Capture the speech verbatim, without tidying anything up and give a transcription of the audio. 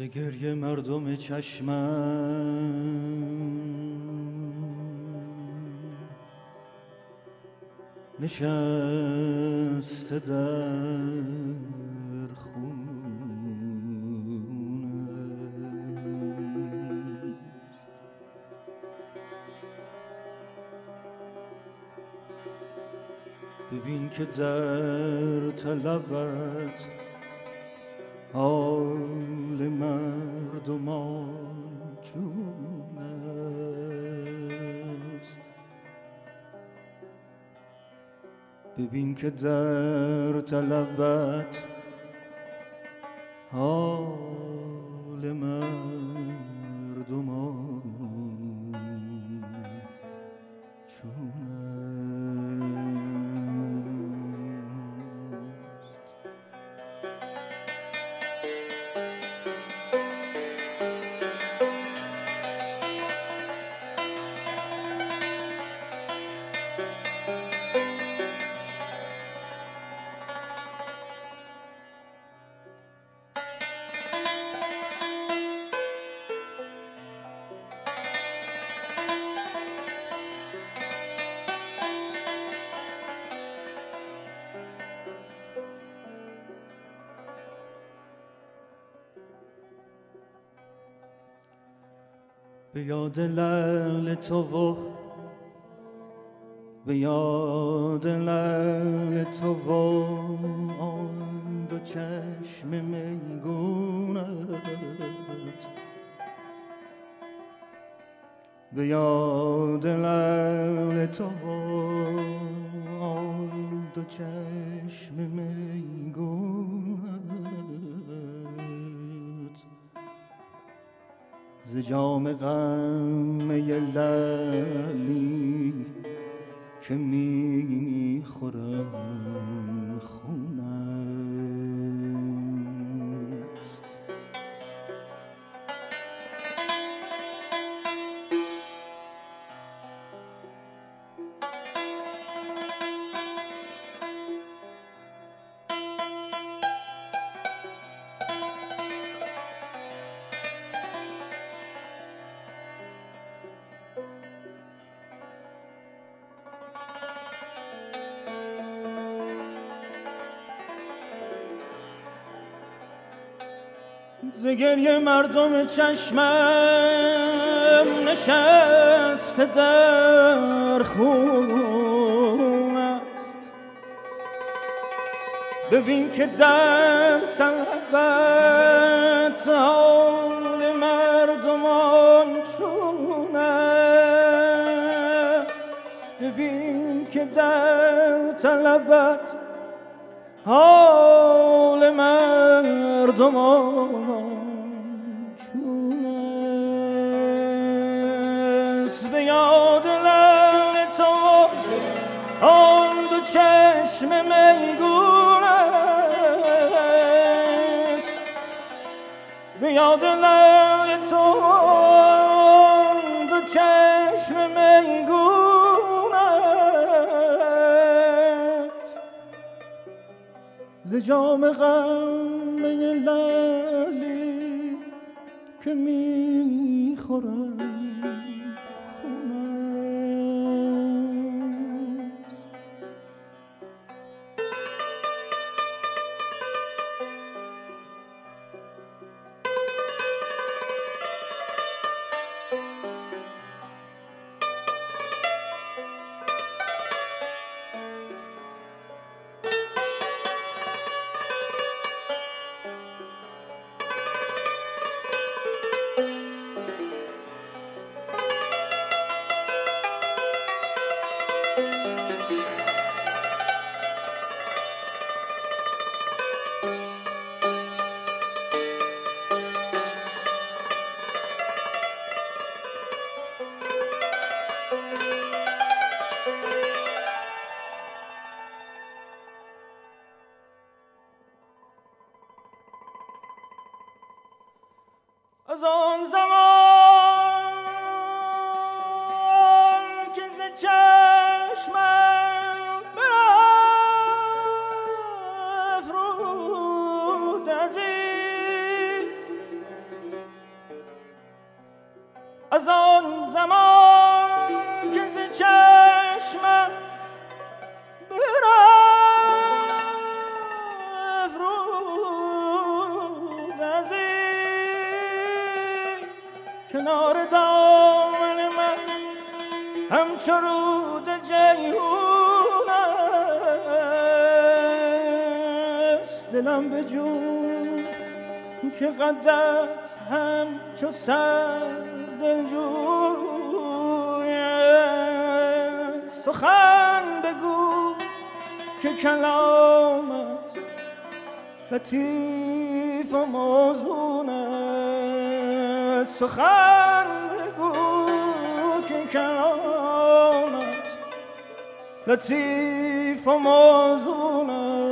ز گریه مردم چشمم نشسته در خونه، ببین که در طلبت حال مردمان چون است. ببین که در طلبت حال مردمان چون به یاد لعل تو و به یاد لعل تو و آن دو چشم میگونت، به یاد لعل تو و آن دو چشم میگونت، ز جام غم لعلی که میخورم خون است. ز گریه مردم چشمم نشسته در خون است. ببین که در طلبت حال مردمان چون است. ببین که در طلبت حال مردمان چون است. به یاد لعل تو آن دو چشم میگونت، به یاد لعل تو آن دو چشم میگونت، ز جام غم لعلی که میخورم خون است. از آن زمان که ز چشمم برافروخت عزیز، از آن زمان که ز چشمم برفت رود عزیز، کنار دامن من همچو رود جیحون است. دلم به جون که قدت همچو سر دلجوی است. سخن بگو که کلامت لطیف و موزون است. سخن بگو که کلامت لطیف و موزون است.